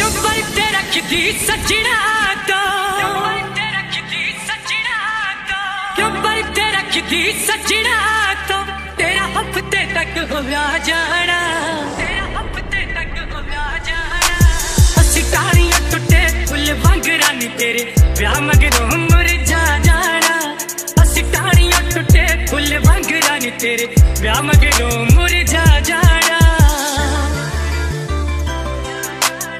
क्यों बरते रखती सजना तो, क्यों बरते रखती सजना तो, तेरा हफ्ते तक हो जाना, तेरा हफ्ते तक हो जाना। असी टाणियां टुटे फुल वांगरा नी तेरे ब्याह मगरों मुरझा जाना। असी टाणियां टुटे फुल वांगरा नी तेरे ब्याह मगरों मुरझा